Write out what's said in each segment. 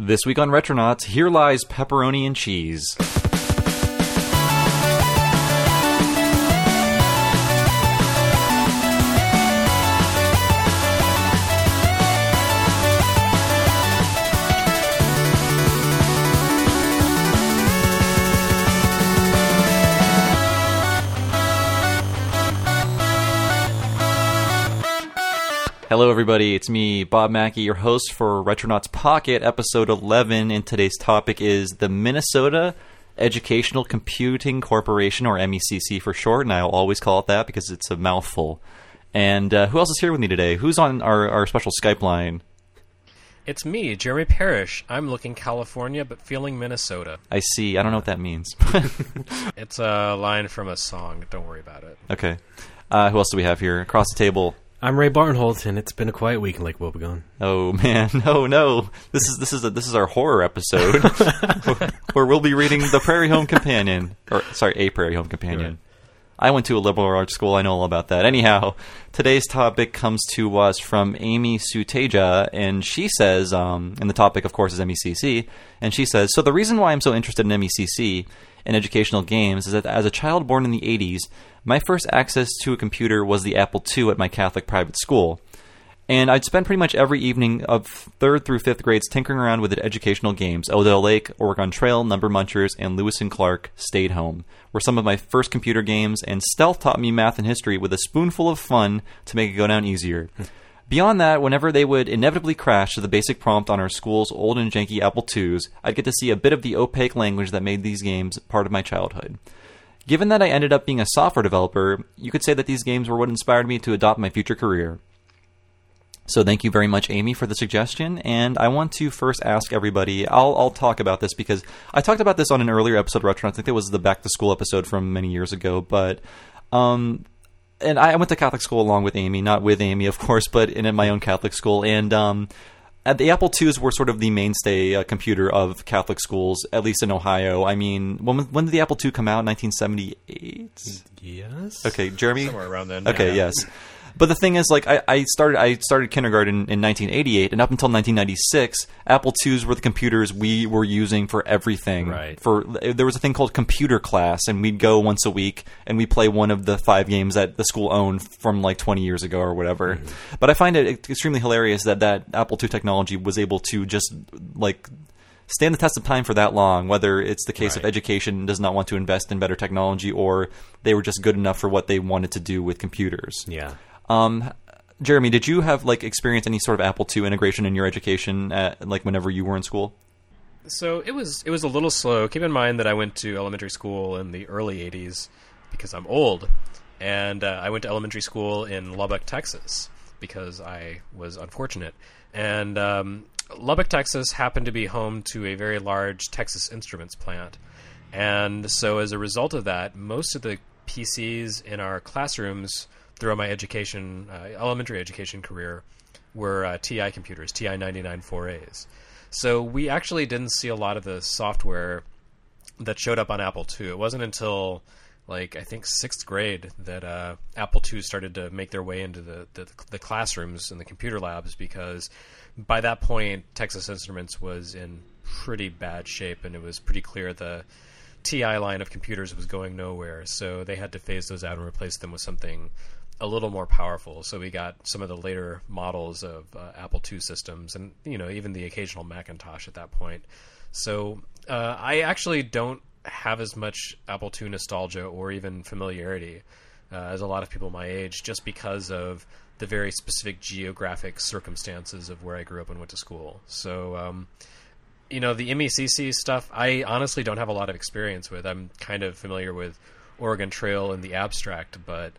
This week on Retronauts, here lies pepperoni and cheese. Hello everybody, it's me, Bob Mackey, your host for Retronauts Pocket, episode 11, and today's topic is the Minnesota Educational Computing Corporation, or MECC for short, and I'll always call it that because it's a mouthful. And who else is here with me today? Who's on our special Skype line? It's me, Jeremy Parrish. I'm looking California, but feeling Minnesota. I see. I don't know what that means. It's a line from a song. Don't worry about it. Okay. Who else do we have here? Across the table. I'm Ray Barnholt, and it's been a quiet week in Lake Wobegon. Oh man, no! This is our horror episode where we'll be reading The Prairie Home Companion, A Prairie Home Companion. Right. I went to a liberal arts school. I know all about that. Anyhow, today's topic comes to us from Amy Suteja, and she says, and the topic, of course, is MECC, and she says, so the reason why I'm so interested in MECC and educational games is that as a child born in the 80s, my first access to a computer was the Apple II at my Catholic private school. And I'd spend pretty much every evening of 3rd through 5th grades tinkering around with the educational games. Odell Lake, Oregon Trail, Number Munchers, and Lewis and Clark Stayed Home were some of my first computer games, and Stealth taught me math and history with a spoonful of fun to make it go down easier. Beyond that, whenever they would inevitably crash to the basic prompt on our school's old and janky Apple IIs, I'd get to see a bit of the opaque language that made these games part of my childhood. Given that I ended up being a software developer, you could say that these games were what inspired me to adopt my future career. So thank you very much, Amy, for the suggestion. And I want to first ask everybody, I'll talk about this because I talked about this on an earlier episode of Retronauts. I think it was the Back to School episode from many years ago. But and I went to Catholic school along with Amy, not with Amy, of course, but in my own Catholic school. And the Apple IIs were sort of the mainstay computer of Catholic schools, at least in Ohio. I mean, when did the Apple II come out? 1978? Yes. Okay, Jeremy? Somewhere around then. Okay, yeah. Yes. But the thing is, like, I started kindergarten in 1988, and up until 1996, Apple IIs were the computers we were using for everything. Right. There was a thing called computer class, and we'd go once a week, and we'd play one of the 5 games that the school owned from, like, 20 years ago or whatever. Mm-hmm. But I find it extremely hilarious that Apple II technology was able to just, like, stand the test of time for that long, whether it's the case of education does not want to invest in better technology, or they were just good enough for what they wanted to do with computers. Yeah. Jeremy, did you have experience any sort of Apple II integration in your education, whenever you were in school? So it was a little slow. Keep in mind that I went to elementary school in the early 80s because I'm old, and I went to elementary school in Lubbock, Texas because I was unfortunate. And Lubbock, Texas happened to be home to a very large Texas Instruments plant. And so as a result of that, most of the PCs in our classrooms throughout my elementary education career were TI computers, TI 99-4As. So we actually didn't see a lot of the software that showed up on Apple II. It wasn't until, I think 6th grade that Apple II started to make their way into the classrooms and the computer labs, because by that point, Texas Instruments was in pretty bad shape, and it was pretty clear the TI line of computers was going nowhere. So they had to phase those out and replace them with something a little more powerful. So we got some of the later models of Apple II systems, and even the occasional Macintosh at that point. So I actually don't have as much Apple II nostalgia or even familiarity as a lot of people my age, just because of the very specific geographic circumstances of where I grew up and went to school. So the MECC stuff, I honestly don't have a lot of experience with. I'm kind of familiar with Oregon Trail in the abstract, but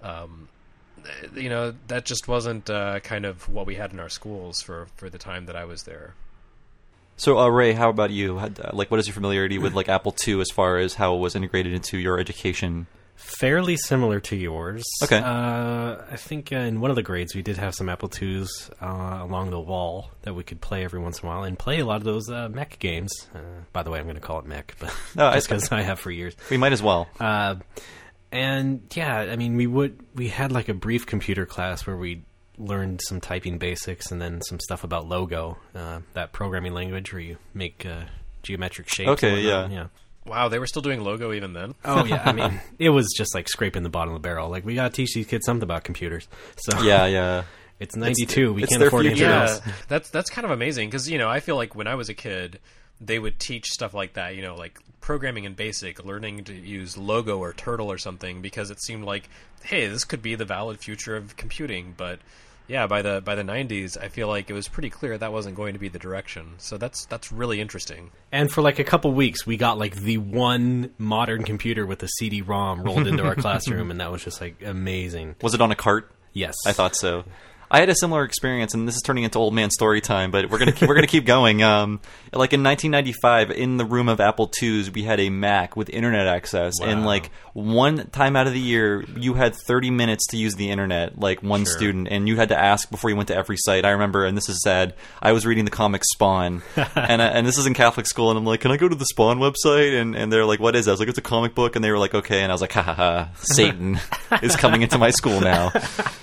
that just wasn't kind of what we had in our schools for the time that I was there. So, Ray, how about you? What is your familiarity with Apple II as far as how it was integrated into your education? Fairly similar to yours. Okay. I think in one of the grades we did have some Apple IIs along the wall that we could play every once in a while and play a lot of those mech games. By the way, I'm going to call it mech, but just because I have for years. We might as well. And yeah, I mean, we had a brief computer class where we learned some typing basics and then some stuff about Logo, that programming language where you make geometric shapes. Okay, yeah. Wow, they were still doing Logo even then? Oh, yeah. I mean, it was just like scraping the bottom of the barrel. Like, we got to teach these kids something about computers. So yeah. It's 92. We it's can't afford anything Yeah, else. that's kind of amazing because, you know, I feel like when I was a kid, they would teach stuff like that, you know, like programming in BASIC, learning to use Logo or Turtle or something, because it seemed like, hey, this could be the valid future of computing. But yeah, by the 90s, I feel like it was pretty clear that wasn't going to be the direction. So that's really interesting. And for like a couple weeks, we got like the one modern computer with a CD-ROM rolled into our classroom, and that was just like amazing. Was it on a cart? Yes. I thought so. I had a similar experience, and this is turning into old man story time, but we're gonna keep going. Like in 1995, in the room of Apple IIs, we had a Mac with internet access, and like one time out of the year, you had 30 minutes to use the internet, like one student, and you had to ask before you went to every site. I remember, and this is sad, I was reading the comic Spawn, and this is in Catholic school, and I'm like, can I go to the Spawn website? And they're like, what is that? I was like, it's a comic book, and they were like, okay, and I was like, ha ha ha, Satan is coming into my school now.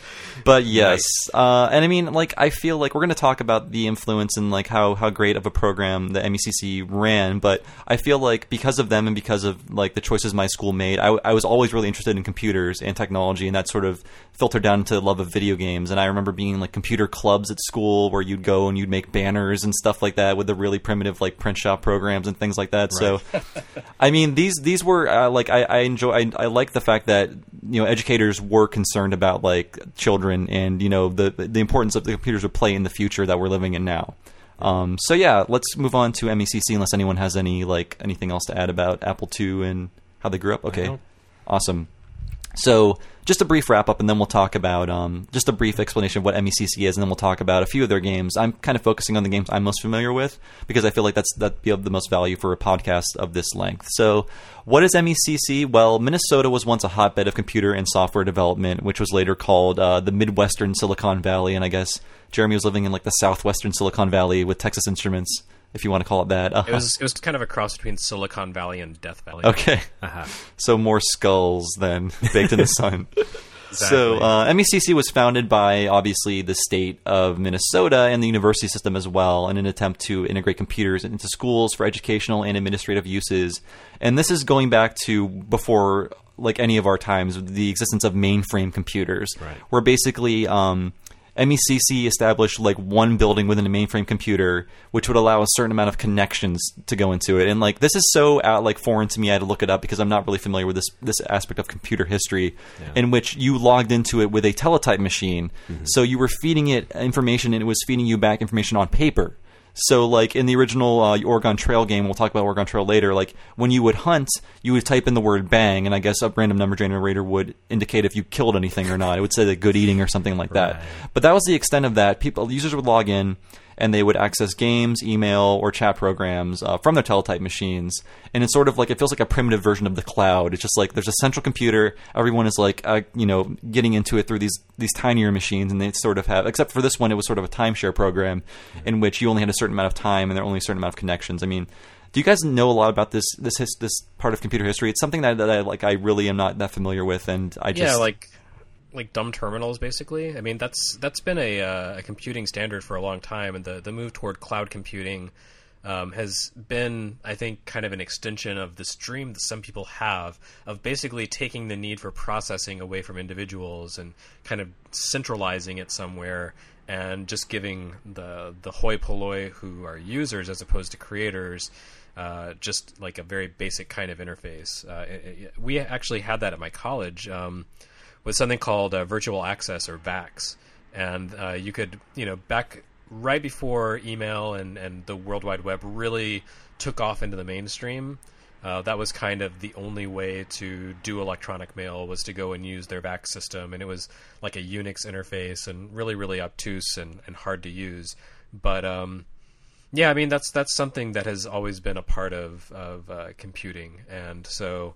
But yes, and I mean, like, I feel like we're going to talk about the influence and like how great of a program the MECC ran. But I feel like because of them and because of like the choices my school made, I was always really interested in computers and technology, and that sort of filtered down to the love of video games. And I remember being in like computer clubs at school where you'd go and you'd make banners and stuff like that with the really primitive like print shop programs and things like that. Right. So, I mean, these were like I like the fact that, you know, educators were concerned about like children and, you know, the importance of the computers would play in the future that we're living in now. So yeah, let's move on to MECC unless anyone has anything else to add about Apple II and how they grew up. Okay, awesome. So just a brief wrap up, and then we'll talk about just a brief explanation of what MECC is, and then we'll talk about a few of their games. I'm kind of focusing on the games I'm most familiar with because I feel like that'd be of the most value for a podcast of this length. So what is MECC? Well, Minnesota was once a hotbed of computer and software development, which was later called the Midwestern Silicon Valley, and I guess Jeremy was living in like the Southwestern Silicon Valley with Texas Instruments, if you want to call it that. It was kind of a cross between Silicon Valley and Death Valley. Okay. So more skulls than baked in the sun. Exactly. So MECC was founded by, obviously, the state of Minnesota and the university system as well in an attempt to integrate computers into schools for educational and administrative uses. And this is going back to before, like, any of our times, the existence of mainframe computers, where basically MECC established like one building within a mainframe computer, which would allow a certain amount of connections to go into it. And like this is so foreign to me, I had to look it up because I'm not really familiar with this aspect of computer history, in which you logged into it with a teletype machine. So you were feeding it information, and it was feeding you back information on paper. So, like, in the original Oregon Trail game, we'll talk about Oregon Trail later, like, when you would hunt, you would type in the word bang, and I guess a random number generator would indicate if you killed anything or not. It would say, like, good eating or something like that. But that was the extent of that. Users would log in, and they would access games, email, or chat programs from their teletype machines. And it's sort of like, it feels like a primitive version of the cloud. It's just like there's a central computer. Everyone is like, getting into it through these tinier machines, and they sort of have, except for this one, it was sort of a timeshare program in which you only had a certain amount of time and there were only a certain amount of connections. I mean, do you guys know a lot about this part of computer history? It's something that I really am not that familiar with, and I just like dumb terminals, basically. I mean, that's been a computing standard for a long time, and the move toward cloud computing has been, I think, kind of an extension of this dream that some people have of basically taking the need for processing away from individuals and kind of centralizing it somewhere and just giving the hoi polloi who are users as opposed to creators just like a very basic kind of interface. We actually had that at my college with something called Virtual Access, or VAX. And you could, back right before email and the World Wide Web really took off into the mainstream, that was kind of the only way to do electronic mail, was to go and use their VAX system. And it was like a Unix interface and really, really obtuse and hard to use. But yeah, I mean, that's something that has always been a part of computing. And so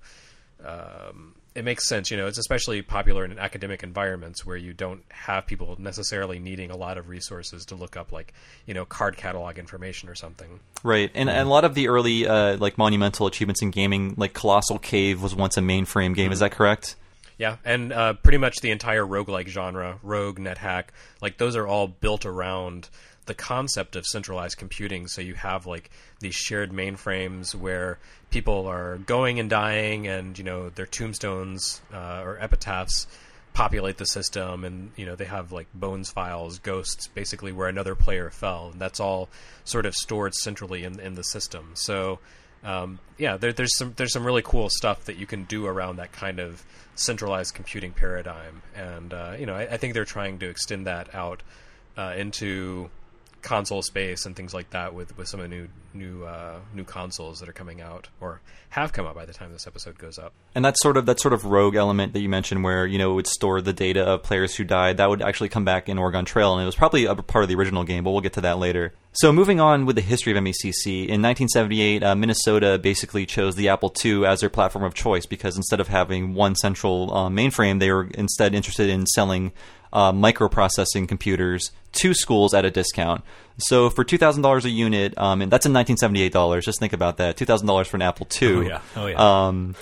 it makes sense, it's especially popular in academic environments where you don't have people necessarily needing a lot of resources to look up, like, card catalog information or something. Right, and a lot of the early monumental achievements in gaming, like Colossal Cave was once a mainframe game. Is that correct? Yeah, and pretty much the entire roguelike genre, Rogue, NetHack, like those are all built around the concept of centralized computing. So you have like these shared mainframes where people are going and dying, and their tombstones or epitaphs populate the system, and they have like bones files, ghosts, basically where another player fell, and that's all sort of stored centrally in the system. So there's some really cool stuff that you can do around that kind of centralized computing paradigm, and I think they're trying to extend that out into console space and things like that with some of the new consoles that are coming out or have come out by the time this episode goes up. And that sort of rogue element that you mentioned, where it would store the data of players who died, that would actually come back in Oregon Trail, and it was probably a part of the original game, but we'll get to that later. So moving on with the history of MECC, in 1978, Minnesota basically chose the Apple II as their platform of choice, because instead of having one central mainframe, they were instead interested in selling microprocessing computers to schools at a discount. So for $2,000 a unit, and that's in $1978, just think about that, $2,000 for an Apple II. Oh yeah.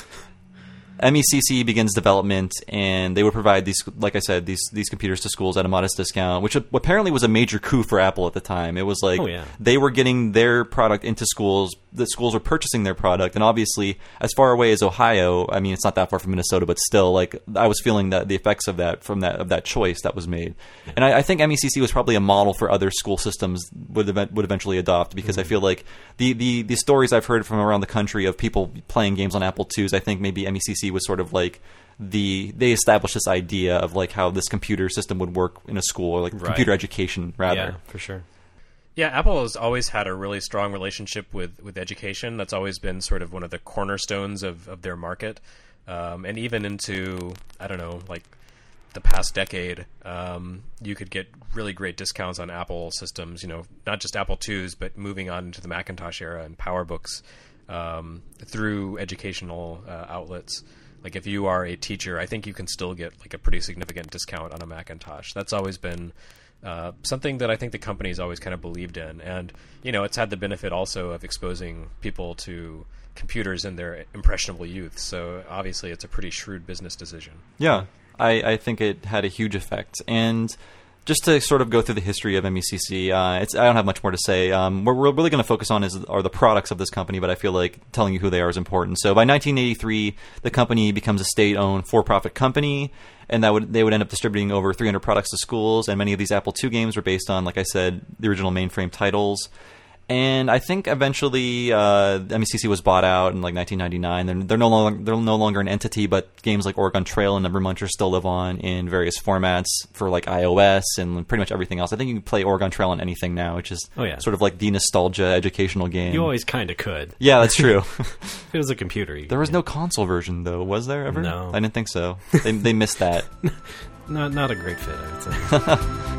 MECC begins development, and they would provide these, like I said, these computers to schools at a modest discount, which apparently was a major coup for Apple at the time. It was like they were getting their product into schools, the schools were purchasing their product, and obviously, as far away as Ohio, I mean, it's not that far from Minnesota, but still, like, I was feeling the effects of that choice that was made. And I think MECC was probably a model for other school systems would eventually adopt, because I feel like the stories I've heard from around the country of people playing games on Apple IIs, I think maybe MECC was sort of like they established this idea of like how this computer system would work in a school, or like computer education rather. Yeah, for sure. Yeah, Apple has always had a really strong relationship with education. That's always been sort of one of the cornerstones of their market. And even into, I don't know, like the past decade, you could get really great discounts on Apple systems, not just Apple IIs, but moving on into the Macintosh era and PowerBooks through educational outlets. Like if you are a teacher, I think you can still get like a pretty significant discount on a Macintosh. That's always been something that I think the company's always kind of believed in. And, it's had the benefit also of exposing people to computers in their impressionable youth. So obviously it's a pretty shrewd business decision. Yeah, I think it had a huge effect. And just to sort of go through the history of MECC, I don't have much more to say. What we're really going to focus on are the products of this company, but I feel like telling you who they are is important. So by 1983, the company becomes a state-owned for-profit company, and they would end up distributing over 300 products to schools, and many of these Apple II games were based on, like I said, the original mainframe titles. And I think eventually MECC was bought out in like 1999. They're no longer an entity, but games like Oregon Trail and Number Muncher still live on in various formats for like iOS and pretty much everything else. I think you can play Oregon Trail on anything now, which is sort of like the nostalgia educational game. You always kind of could. Yeah, that's true. If it was a computer. There was no console version though, was there ever? No. I didn't think so. They missed that. Not a great fit, I would say.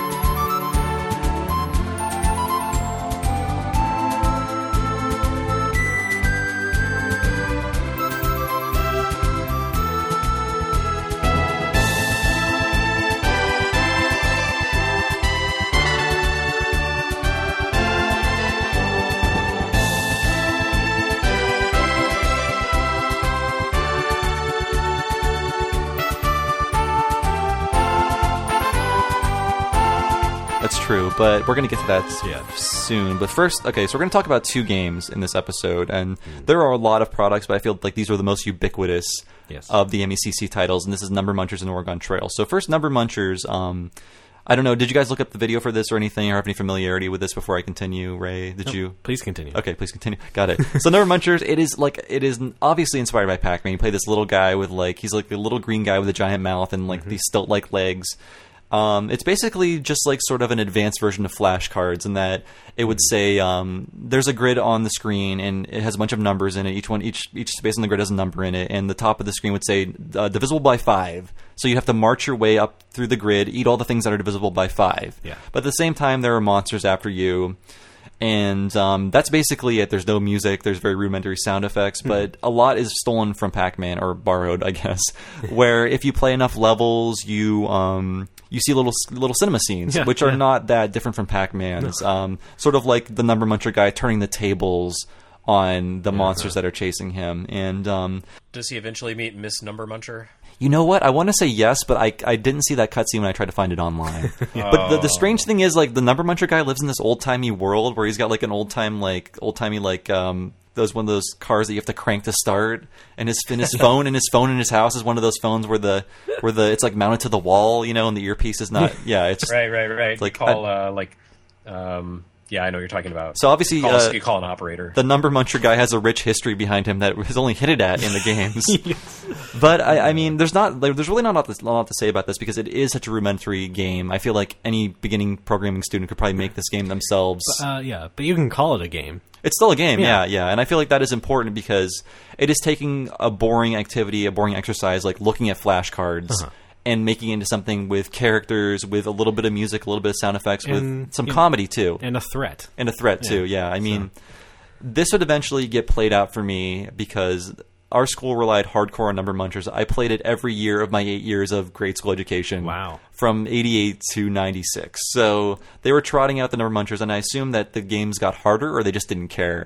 True, but we're going to get to that soon. But first, okay, so we're going to talk about two games in this episode, and there are a lot of products, but I feel like these are the most ubiquitous of the MECC titles, and this is Number Munchers and Oregon Trail. So first, Number Munchers, I don't know, did you guys look up the video for this or anything, or have any familiarity with this before I continue, Ray? Did you? Please continue. Okay, please continue. Got it. So Number Munchers, it is obviously inspired by Pac-Man. You play this little guy with he's like a little green guy with a giant mouth and like these stilt-like legs. It's basically just like sort of an advanced version of flashcards in that it would say there's a grid on the screen and it has a bunch of numbers in it. Each space on the grid has a number in it, and the top of the screen would say divisible by 5. So you have to march your way up through the grid, eat all the things that are divisible by 5. Yeah. But at the same time, there are monsters after you. And that's basically it. There's no music. There's very rudimentary sound effects, but a lot is stolen from Pac-Man, or borrowed, I guess. Where if you play enough levels, you see little cinema scenes, which are not that different from Pac-Man's. Sort of like the Number Muncher guy turning the tables on the monsters that are chasing him. And does he eventually meet Miss Number Muncher? You know what? I want to say yes, but I didn't see that cutscene when I tried to find it online. But the strange thing is, like, the Number Muncher guy lives in this old-timey world where he's got, like, an old-timey, those one of those cars that you have to crank to start, and his phone in his house is one of those phones where the it's like mounted to the wall, you know, and the earpiece is not. Yeah, it's right. Like, yeah, I know what you're talking about. So obviously, you call an operator. The Number Muncher guy has a rich history behind him that is only hinted at in the games. But I mean, there's really not a lot to say about this because it is such a rudimentary game. I feel like any beginning programming student could probably make this game themselves. But you can call it a game. It's still a game, yeah. And I feel like that is important because it is taking a boring activity, a boring exercise, like looking at flashcards. And making it into something with characters, with a little bit of music, a little bit of sound effects, with some comedy, too. And a threat. Too, yeah. I mean, this would eventually get played out for me because our school relied hardcore on Number Munchers. I played it every year of my 8 years of grade school education. Wow. From 88 to 96. So they were trotting out the Number Munchers, and I assume that the games got harder or they just didn't care.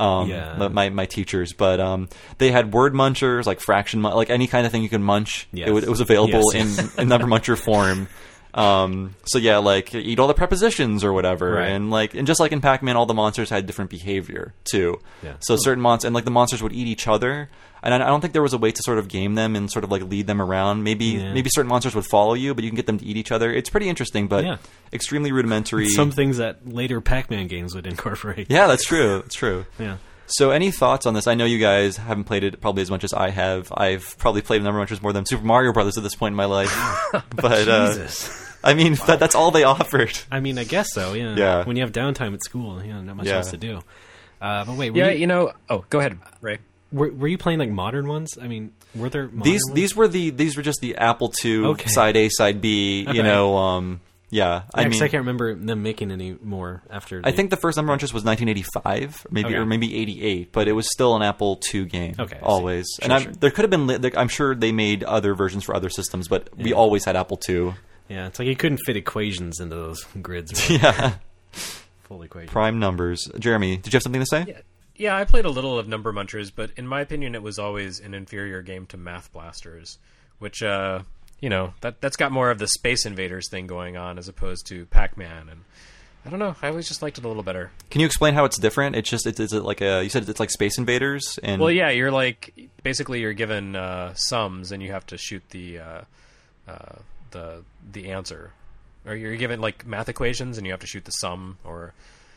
My teachers, but they had word munchers, like fraction, like any kind of thing you can munch. Yes. It was available in Number Muncher form. So yeah, like eat all the prepositions or whatever, right. and just like in Pac-Man, all the monsters had different behavior too. Yeah. So certain monsters, and like the monsters would eat each other. And I don't think there was a way to sort of game them and sort of like lead them around. Maybe certain monsters would follow you, but you can get them to eat each other. It's pretty interesting, but extremely rudimentary. Some things that later Pac-Man games would incorporate. Yeah, that's true. That's true. Yeah. So any thoughts on this? I know you guys haven't played it probably as much as I have. I've probably played Number Munchers more than Super Mario Brothers at this point in my life. But Jesus. I mean, that's all they offered. I mean, I guess so, yeah. When you have downtime at school, not much else to do. But wait, go ahead, Ray. Were you playing like modern ones? I mean, were there modern these were just the Apple II side A, side B. Okay. You know, I mean, I can't remember them making any more after. I think the first Number Munchers was 1985, or maybe 88, but it was still an Apple II game. Okay, always. Sure. There could have been. I'm sure they made other versions for other systems, but we always had Apple II. Yeah, it's like you couldn't fit equations into those grids. Right? Yeah, full equations. Prime numbers. Jeremy, did you have something to say? Yeah, I played a little of Number Munchers, but in my opinion, it was always an inferior game to Math Blasters, which, that's got more of the Space Invaders thing going on as opposed to Pac-Man, and I don't know, I always just liked it a little better. Can you explain how it's different? It's just, is it like you said it's like Space Invaders? And well, yeah, you're you're given sums, and you have to shoot the answer. Or you're given, like, math equations, and you have to shoot the sum, or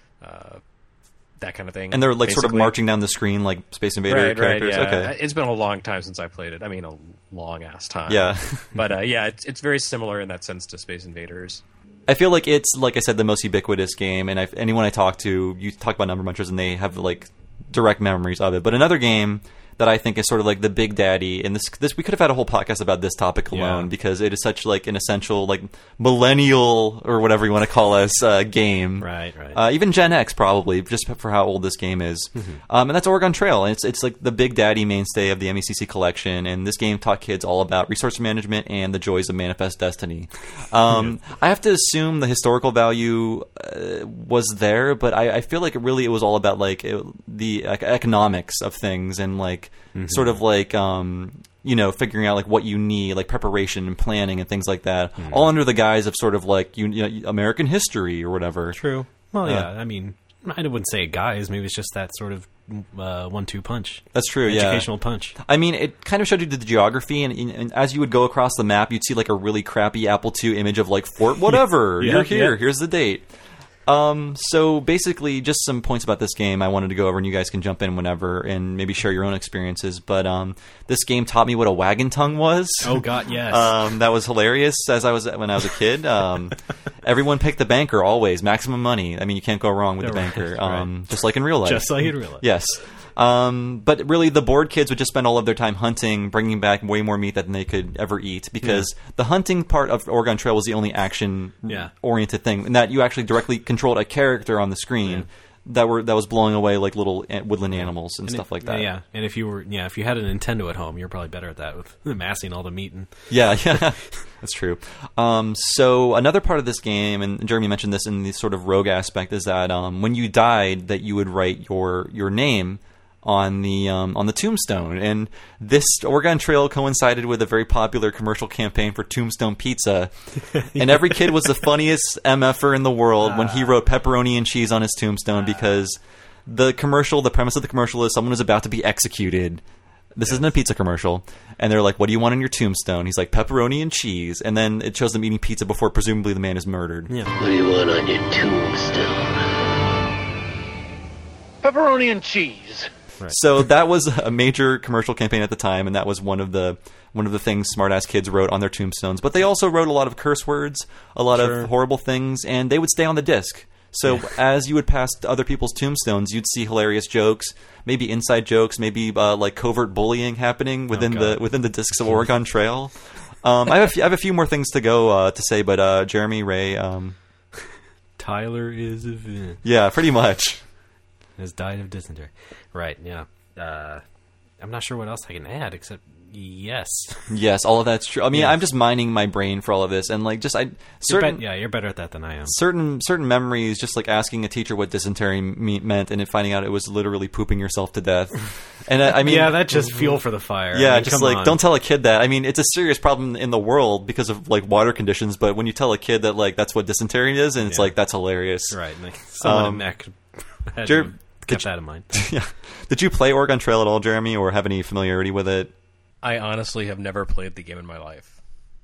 that kind of thing. And they're like sort of marching down the screen like Space Invader characters. Right, yeah. Okay. It's been a long time since I played it. I mean, a long ass time. Yeah. But it's very similar in that sense to Space Invaders. I feel like it's, like I said, the most ubiquitous game, and anyone I talk to, you talk about Number Munchers, and they have like direct memories of it. But another game that I think is sort of like the big daddy, and this we could have had a whole podcast about this topic alone because it is such like an essential like millennial or whatever you want to call us game. Right. Even Gen X probably, just for how old this game is. And that's Oregon Trail. And it's like the big daddy mainstay of the MECC collection, and this game taught kids all about resource management and the joys of Manifest Destiny. I have to assume the historical value was there, but I feel like it was all about like the economics of things and like sort of like figuring out like what you need, like preparation and planning and things like that, all under the guise of sort of like American history or whatever. True. Well, I mean, I wouldn't say guys. Maybe it's just that sort of 1-2 punch. That's true. Educational punch. I mean, it kind of showed you the geography, and as you would go across the map, you'd see like a really crappy Apple II image of like Fort whatever. You're here. Here's the date. So basically, just some points about this game I wanted to go over, and you guys can jump in whenever and maybe share your own experiences. But this game taught me what a wagon tongue was. Oh God, yes. That was hilarious when I was a kid. Everyone picked the banker always, maximum money. I mean, you can't go wrong with the banker. Just like in real life. Just like in real life. Yes. But really, the bored kids would just spend all of their time hunting, bringing back way more meat than they could ever eat, because the hunting part of Oregon Trail was the only action-oriented thing, in that you actually directly controlled a character on the screen that was blowing away like little woodland animals and stuff like that. Yeah, and if you had a Nintendo at home, you're probably better at that with amassing all the meat. Yeah, that's true. So another part of this game, and Jeremy mentioned this in the sort of rogue aspect, is that when you died, that you would write your name on the tombstone, and this Oregon Trail coincided with a very popular commercial campaign for Tombstone Pizza, and every kid was the funniest MFer in the world when he wrote pepperoni and cheese on his tombstone, because the premise of the commercial is someone is about to be executed. This isn't a pizza commercial, and they're like, "What do you want on your tombstone?" He's like, "Pepperoni and cheese," and then it shows them eating pizza before presumably the man is murdered. Yeah. What do you want on your tombstone? Pepperoni and cheese. Right. So that was a major commercial campaign at the time, and that was one of the things smartass kids wrote on their tombstones. But they also wrote a lot of curse words, a lot of horrible things, and they would stay on the disc. So as you would pass other people's tombstones, you'd see hilarious jokes, maybe inside jokes, maybe like covert bullying happening within the discs of Oregon Trail. I have a few more things to go to say, but Jeremy, Ray, Tyler is a yeah, pretty much. Has died of dysentery. Right, yeah. I'm not sure what else I can add, except yes. Yes, all of that's true. I mean, I'm just mining my brain for all of this, and like you're better at that than I am. Certain memories, just like asking a teacher what dysentery meant, and then finding out it was literally pooping yourself to death. And I mean, yeah, that's just fuel for the fire. Yeah, I mean, just like don't tell a kid that. I mean, it's a serious problem in the world because of like water conditions, but when you tell a kid that like that's what dysentery is, and it's like that's hilarious. Right, like someone in Mac had kept that in mind. Yeah. Did you play Oregon Trail at all, Jeremy, or have any familiarity with it? I honestly have never played the game in my life.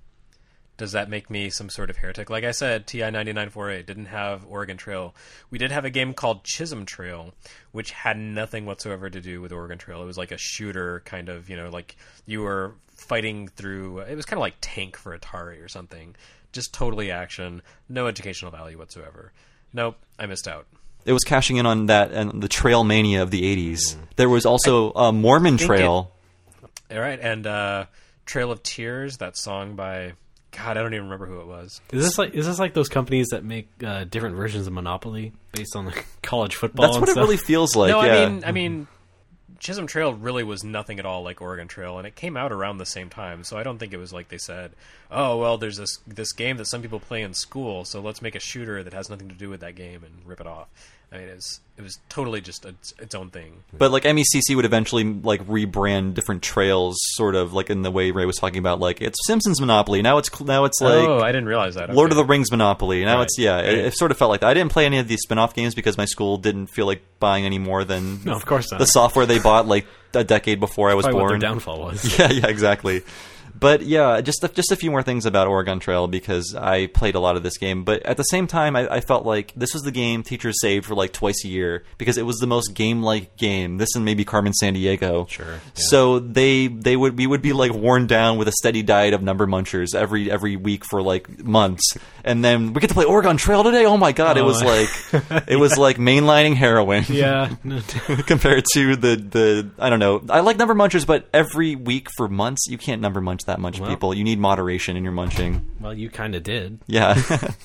Does that make me some sort of heretic? Like I said, TI 99.4a didn't have Oregon Trail. We did have a game called Chisholm Trail, which had nothing whatsoever to do with Oregon Trail. It was like a shooter kind of, like you were fighting through... It was kind of like Tank for Atari or something. Just totally action. No educational value whatsoever. Nope, I missed out. It was cashing in on that and the trail mania of the 80s. There was also Mormon Trail. All right, and Trail of Tears, that song by... God, I don't even remember who it was. Is this like those companies that make different versions of Monopoly based on like college football? That's what it really feels like. No, yeah. I mean, Chisholm Trail really was nothing at all like Oregon Trail, and it came out around the same time. So I don't think it was like they said, "Oh, well, there's this game that some people play in school, so let's make a shooter that has nothing to do with that game and rip it off." I mean, it was totally just its own thing. But like MECC would eventually like rebrand different trails, sort of like in the way Ray was talking about. Like it's Simpsons Monopoly now. It's like I didn't realize that. Lord of the Rings Monopoly now. Right. It's it sort of felt like that. I didn't play any of these spin-off games because my school didn't feel like buying any more than of course not. The software they bought like a decade before I was born. What their downfall was. Yeah, exactly. But yeah, just a few more things about Oregon Trail because I played a lot of this game. But at the same time, I felt like this was the game teachers saved for like twice a year because it was the most game-like game. This and maybe Carmen Sandiego. Sure. Yeah. So we would be like worn down with a steady diet of number munchers every week for like months, and then we get to play Oregon Trail today. Oh my god, it was like mainlining heroin. Yeah. Compared to the I don't know. I like number munchers, but every week for months you can't number munch that much, people. You need moderation in your munching. Well, you kind of did. Yeah.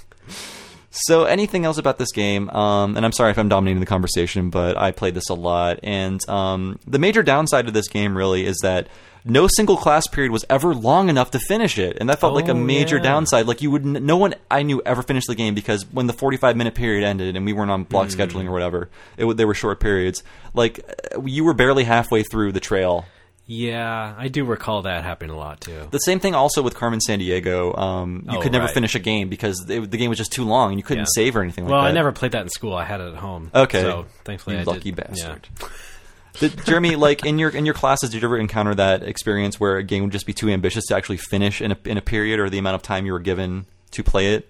So anything else about this game? And I'm sorry if I'm dominating the conversation, but I played this a lot. And the major downside of this game really is that no single class period was ever long enough to finish it. And that felt like a major downside. Like no one I knew ever finished the game because when the 45-minute period ended and we weren't on block scheduling or whatever, they were short periods. Like you were barely halfway through the trail. Yeah, I do recall that happening a lot, too. The same thing also with Carmen Sandiego. You could never finish a game because the game was just too long and you couldn't save or anything like that. Well, I never played that in school. I had it at home. Okay. So, thankfully, you lucky bastard. Yeah. Jeremy, like in your classes, did you ever encounter that experience where a game would just be too ambitious to actually finish in a period or the amount of time you were given to play it?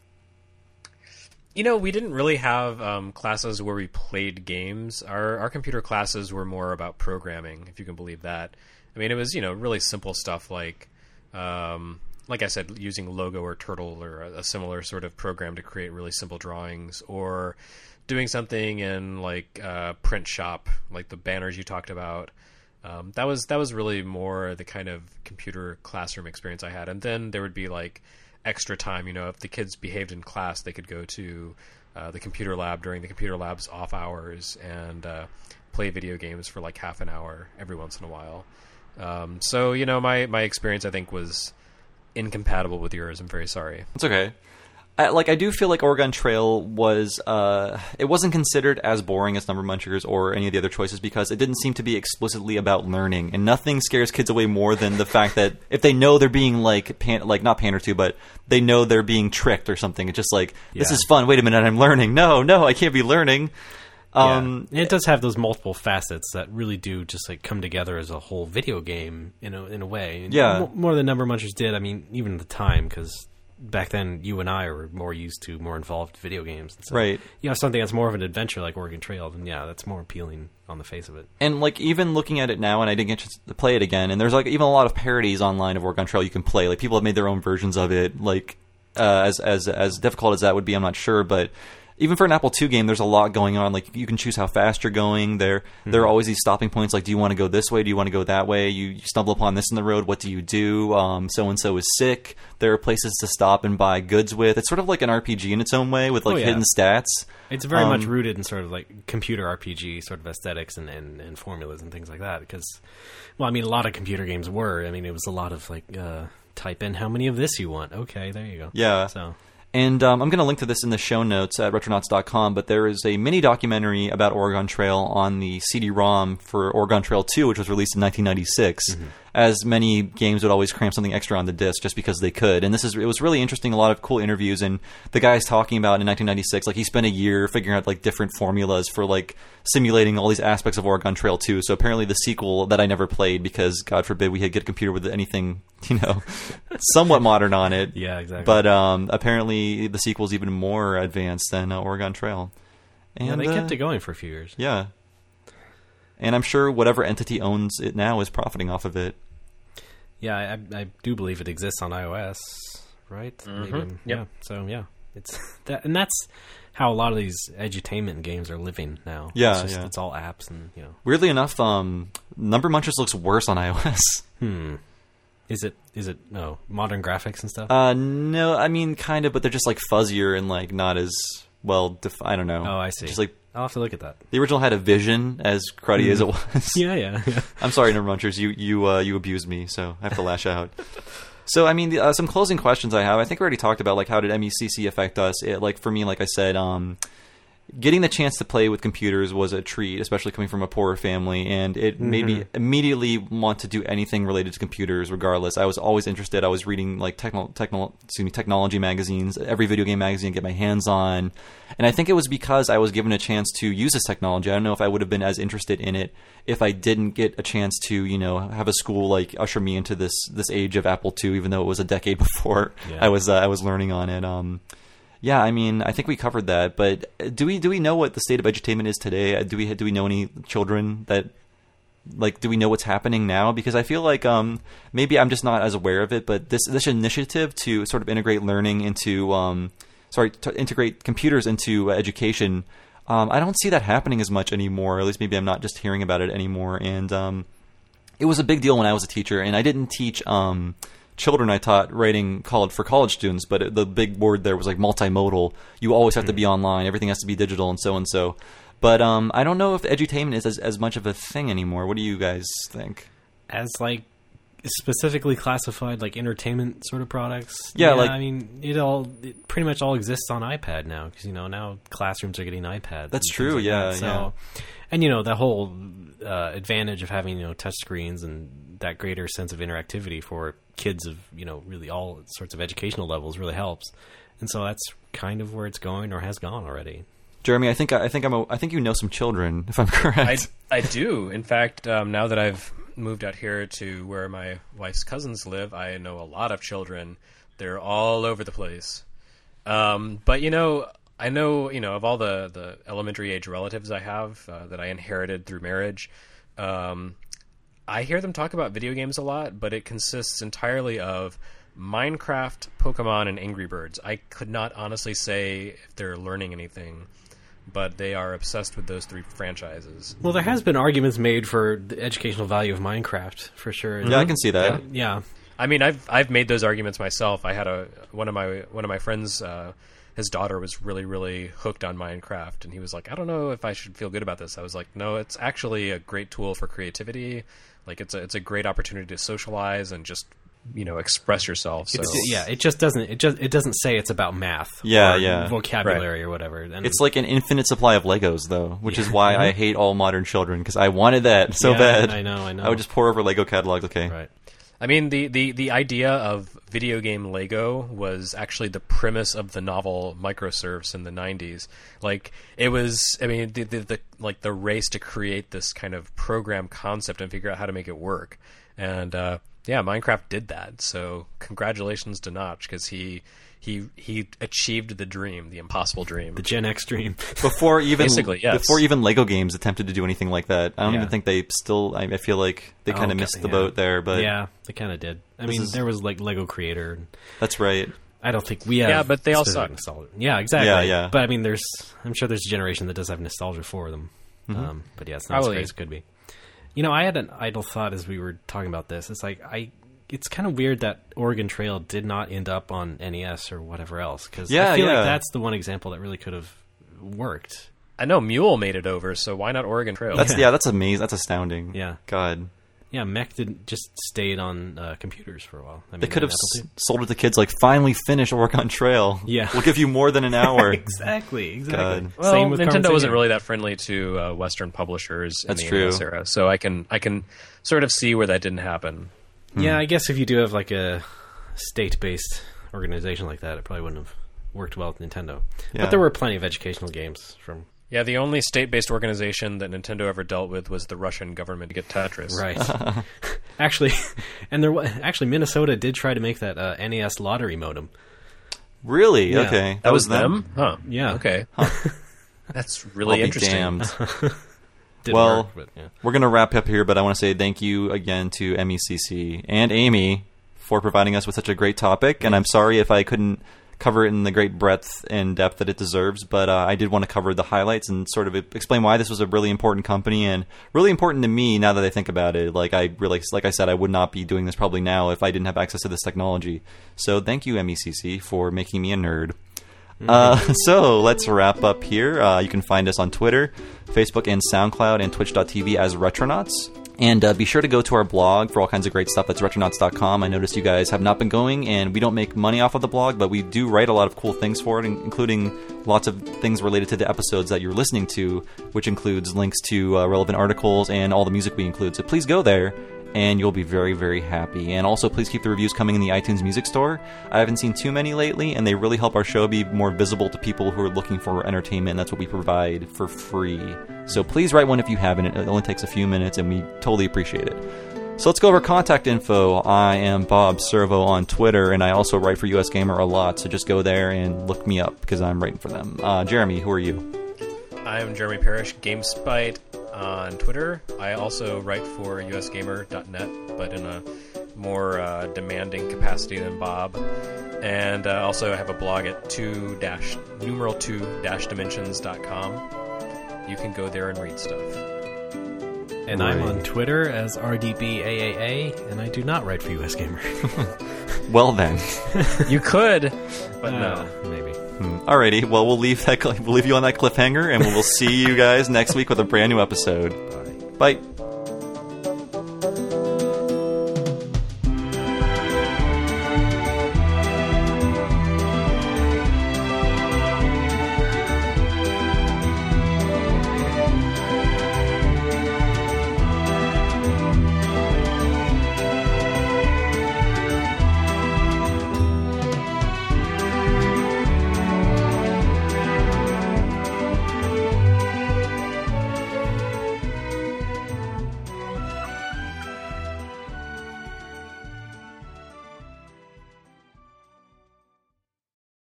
We didn't really have classes where we played games. Our computer classes were more about programming, if you can believe that. I mean, it was, really simple stuff like I said, using Logo or Turtle or a similar sort of program to create really simple drawings, or doing something in Print Shop, like the banners you talked about. That was really more the kind of computer classroom experience I had. And then there would be extra time, if the kids behaved in class, they could go to the computer lab during the computer lab's off hours and play video games for half an hour every once in a while. So my experience, I think, was incompatible with yours. I'm very sorry. It's okay. I do feel like Oregon Trail was it wasn't considered as boring as Number Munchers or any of the other choices because it didn't seem to be explicitly about learning, and nothing scares kids away more than the fact that if they know they're being like not pandered to, but they know they're being tricked or something. It's just like, this is fun. Wait a minute, I'm learning. No, I can't be learning. And it does have those multiple facets that really do just like come together as a whole video game in a way. And more than Number Munchers did. I mean, even at the time, because back then you and I were more used to more involved video games. And so, right. You know, something that's more of an adventure like Oregon Trail, then that's more appealing on the face of it. And like even looking at it now, and I didn't get to play it again, and there's like even a lot of parodies online of Oregon Trail you can play. Like people have made their own versions of it. Like as difficult as that would be, I'm not sure, but even for an Apple II game, there's a lot going on. Like you can choose how fast you're going. There are always these stopping points. Like, do you want to go this way? Do you want to go that way? You stumble upon this in the road. What do you do? So and so is sick. There are places to stop and buy goods with. It's sort of like an RPG in its own way with like hidden stats. It's very much rooted in sort of like computer RPG sort of aesthetics and formulas and things like that. Because, well, I mean, a lot of computer games were. I mean, it was a lot of like type in how many of this you want. Okay, there you go. Yeah. So. And I'm going to link to this in the show notes at retronauts.com, but there is a mini documentary about Oregon Trail on the CD-ROM for Oregon Trail 2, which was released in 1996. As many games would always cram something extra on the disc just because they could. And it was really interesting, a lot of cool interviews, and the guy's talking about in 1996, like he spent a year figuring out like different formulas for like simulating all these aspects of Oregon Trail 2. So apparently the sequel that I never played because God forbid we had get a computer with anything, somewhat modern on it. Yeah, exactly. But apparently the sequel's even more advanced than Oregon Trail. And they kept it going for a few years. Yeah. And I'm sure whatever entity owns it now is profiting off of it. Yeah, I do believe it exists on iOS, right? Yep. Yeah. So it's that, and that's how a lot of these edutainment games are living now. Yeah, it's all apps, and Weirdly enough, Number Munchers looks worse on iOS. Is it no modern graphics and stuff? No, I mean kind of, but they're just like fuzzier and like not as well. I don't know. Oh, I see. Just like I'll have to look at that. The original had a vision, as cruddy as it was. Yeah. I'm sorry, Number Munchers. You abused me, so I have to lash out. So, I mean, some closing questions I have. I think we already talked about, like, how did MECC affect us? For me, like I said, getting the chance to play with computers was a treat, especially coming from a poorer family, and it made me immediately want to do anything related to computers regardless. I was always interested. I was reading like technology magazines, every video game magazine I get my hands on, and I think it was because I was given a chance to use this technology. I don't know if I would have been as interested in it if I didn't get a chance to, have a school like usher me into this age of Apple II, even though it was a decade before I was learning on it. Yeah, I mean, I think we covered that, but do we know what the state of edutainment is today? Do we know any children that, like, do we know what's happening now? Because I feel like maybe I'm just not as aware of it, but this initiative to sort of integrate learning into, to integrate computers into education, I don't see that happening as much anymore. At least maybe I'm not just hearing about it anymore. And it was a big deal when I was a teacher, and I didn't teach children. I taught writing for college students, but the big word there was like multimodal. You always have to be online. Everything has to be digital and so. But I don't know if edutainment is as much of a thing anymore. What do you guys think? As like specifically classified like entertainment sort of products? Yeah, like, I mean, it pretty much all exists on iPad now because now classrooms are getting iPads. That's true. Like yeah, that. So, and the whole advantage of having touch screens and that greater sense of interactivity for kids of really all sorts of educational levels really helps, and so that's kind of where it's going or has gone already. Jeremy, I think you know some children, if I'm correct. I do. In fact, now that I've moved out here to where my wife's cousins live, I know a lot of children. They're all over the place. But I know of all the elementary age relatives I have that I inherited through marriage. I hear them talk about video games a lot, but it consists entirely of Minecraft, Pokemon, and Angry Birds. I could not honestly say if they're learning anything, but they are obsessed with those three franchises. Well, there has been arguments made for the educational value of Minecraft, for sure. Yeah, I can see that. Yeah. I mean, I've made those arguments myself. I had one of my friends. His daughter was really, really hooked on Minecraft, and he was like, "I don't know if I should feel good about this." I was like, "No, it's actually a great tool for creativity. Like, it's a great opportunity to socialize and just express yourself. So it just doesn't. It doesn't say it's about math. Yeah, vocabulary or whatever. And it's like an infinite supply of Legos, though, which is why I hate all modern children, because I wanted that so bad. I know. I would just pour over Lego catalogs. Okay, right. I mean, the idea of video game Lego was actually the premise of the novel Microserfs in the 90s. Like, it was, I mean, the race to create this kind of program concept and figure out how to make it work. And, Minecraft did that. So, congratulations to Notch, because he achieved the dream, the impossible dream. The Gen X dream. Before even Basically, yes. Before even Lego games attempted to do anything like that. I don't even think they still... I feel like they kind of missed the boat there, but... Yeah, they kind of did. I mean, there was, like, Lego Creator. That's right. I don't think we have... Yeah, but they all suck. Nostalgia. Yeah, exactly. Yeah. But, I mean, I'm sure there's a generation that does have nostalgia for them. Mm-hmm. But, yeah, it's not as great as it could be. I had an idle thought as we were talking about this. It's like, it's kind of weird that Oregon Trail did not end up on NES or whatever else, because I feel like that's the one example that really could have worked. I know Mule made it over, so why not Oregon Trail? That's amazing. That's astounding. Yeah. God. Yeah, Mech just stayed on computers for a while. I mean, they could have sold it to kids like, finally finish Oregon Trail. Yeah. We'll give you more than an hour. Exactly. God. Well, Same with Nintendo wasn't really that friendly to Western publishers in the NES era, so I can sort of see where that didn't happen. Yeah, I guess if you do have like a state-based organization like that, it probably wouldn't have worked well with Nintendo. Yeah. But there were plenty of educational games from... Yeah, the only state-based organization that Nintendo ever dealt with was the Russian government to get Tetris. Right. Actually, Minnesota did try to make that NES lottery modem. Really? Yeah. Okay. That was them? Huh. Yeah. Okay. Huh. That's really interesting. Damned. We're going to wrap up here, but I want to say thank you again to MECC and Amy for providing us with such a great topic, and I'm sorry if I couldn't cover it in the great breadth and depth that it deserves, but I did want to cover the highlights and sort of explain why this was a really important company and really important to me now that I think about it. Like I said, I would not be doing this probably now if I didn't have access to this technology. So thank you, MECC, for making me a nerd. So let's wrap up here. You can find us on Twitter, Facebook, and SoundCloud, and Twitch.tv as Retronauts. And be sure to go to our blog for all kinds of great stuff. That's retronauts.com. I noticed you guys have not been going, and we don't make money off of the blog, but we do write a lot of cool things for it, including lots of things related to the episodes that you're listening to, which includes links to relevant articles and all the music we include. So please go there, and you'll be very, very happy. And also, please keep the reviews coming in the iTunes Music Store. I haven't seen too many lately, and they really help our show be more visible to people who are looking for entertainment, and that's what we provide for free. So please write one if you haven't. It only takes a few minutes, and we totally appreciate it. So let's go over contact info. I am Bob Servo on Twitter, and I also write for US Gamer a lot, so just go there and look me up, because I'm writing for them. Jeremy, who are you? I'm Jeremy Parrish, GameSpite on Twitter. I also write for usgamer.net, but in a more demanding capacity than Bob. And also I have a blog at 2-dimensions.com. You can go there and read stuff. And I'm on Twitter as RDBAAA, and I do not write for US Gamer. Well then. You could, but no. Maybe. Alrighty, well we'll leave you on that cliffhanger, and we'll see you guys next week with a brand new episode. Bye. Bye.